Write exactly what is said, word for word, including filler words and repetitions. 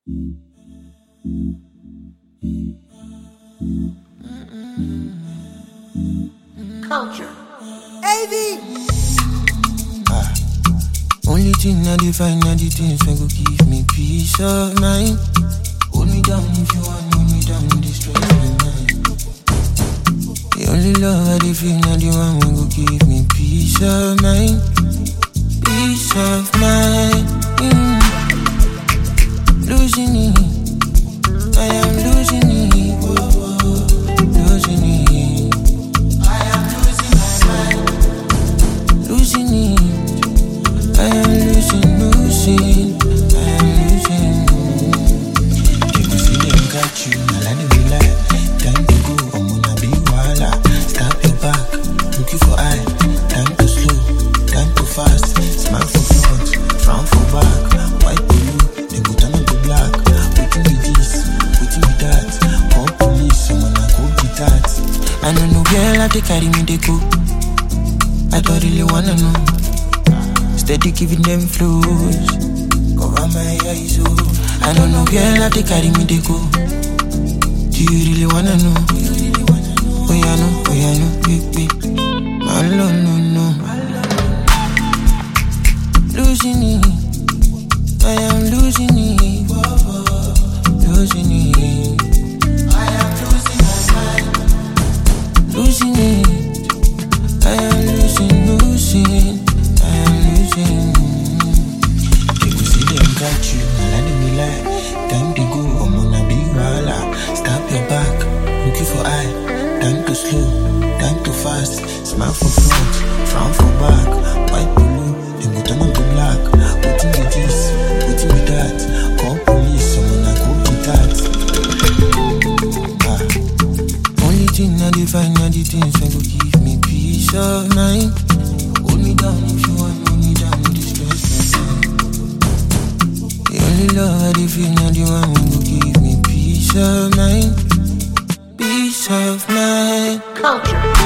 Culture. A V. Ah. Only thing I define are the things that go give me peace of mind. Hold me down if you want, hold me down, destroy my mind. The only love I feel are the one that go give me peace of mind. Peace of mind. Mm. Losing it, I am losing it. Whoa, whoa. Losing it. Losing it, I am losing, losing, I am losing. People see them got you, now I never lie. Time to go, I'm gonna be wala. Stop your back, looking for eye. Time to slow, time to fast. Smile for front, frown for back. White to blue, then go turn to black. Waiting with this, waiting with that. Call police, I'm gonna go with that. I don't know girl, I take carry me, they go. I don't really wanna know. Steady giving them flows. Cover my eyes, oh. I don't know, girl, how they carry me, they go. Do you really wanna know? Oh, yeah, no, oh, yeah, no, big, big. No, no, no, no. Losing it. I am losing it. Losing it. I am losing my mind. Losing it. I am losing, losing, I am losing. People see them got you, now let me lie. Time to go, I'm gonna be wala. Stop your back, looking for eye. Time to slow, time to fast. Smile for front, frown for back. White to blue, then go turn to black. Waiting with this, waiting with that. Call police, I'm gonna go with that. Ah. Only thing I define are the things that go give me peace of mind. Hold me down if you want, hold me down, destroy my mind. The only love I feel now the one who will give me peace of mind. Peace of mind. Culture.